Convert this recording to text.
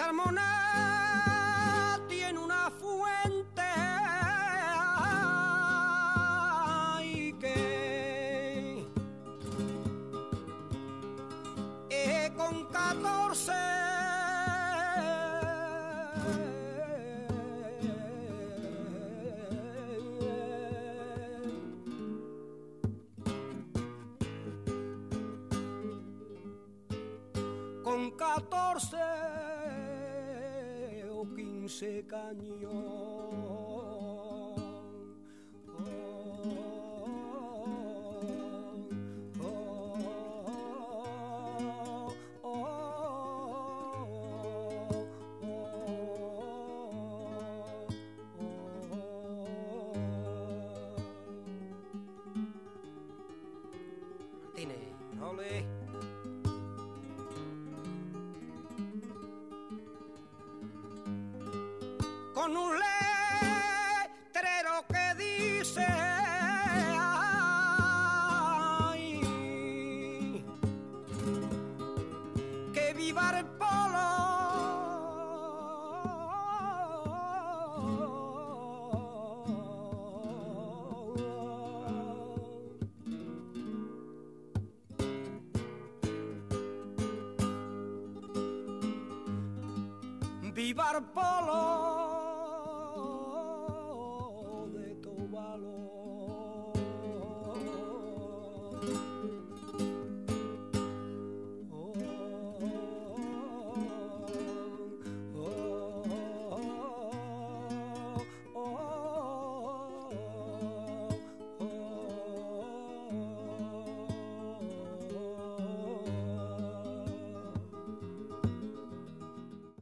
Carmona tiene una fuente y que con 14 con 14 o 15 cañón. Martínez, ole. Con un letrero que dice ay, que viva el polo, viva el polo.